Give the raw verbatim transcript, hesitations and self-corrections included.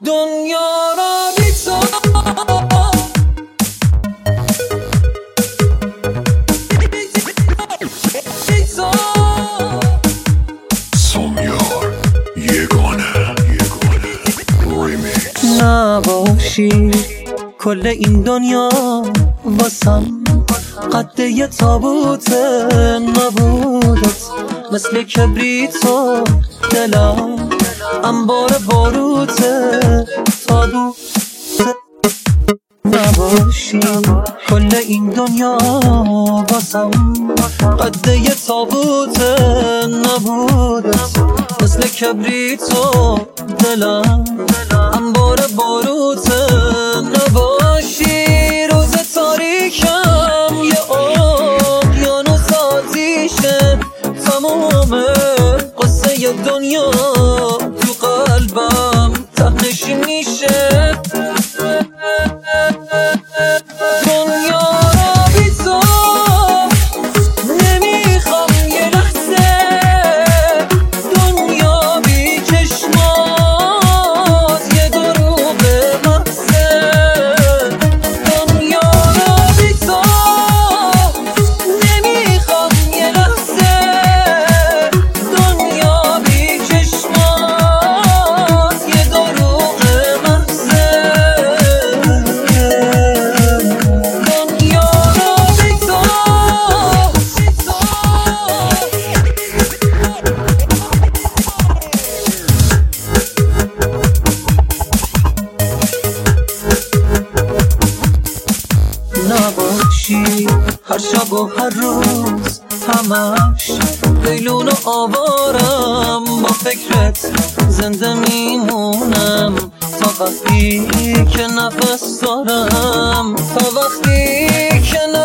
دنیا را بی تو سامیار یگانه ریمیکس نباشی کل این دنیا واسم قد یه تابوت نبودت، مثل کبریتو دلم انبار باروت تابوت نباشی کل این دنیا واسم قد یه تابوت نبودت، مثل کبریتو دلم انبار باروت نباشی. روز تاریکم یه اقیانوس آتیشه، تمام قصه دنیا تو قلبم ته‌نشین میشه. دنیا را بی تو نمیخوام یه لحظه، دنیا بی چشمات یه دروغ محضه. دنیا را بی تو نمیخوام یه لحظه، دنیا بی چشمات یه دروغ محضه. دنیا را بی تو نباشی هر شب و هر روز همش قیلون و آوارم، با فکرت زنده میمونم تا وقتی که نفس دارم، تا وقتی که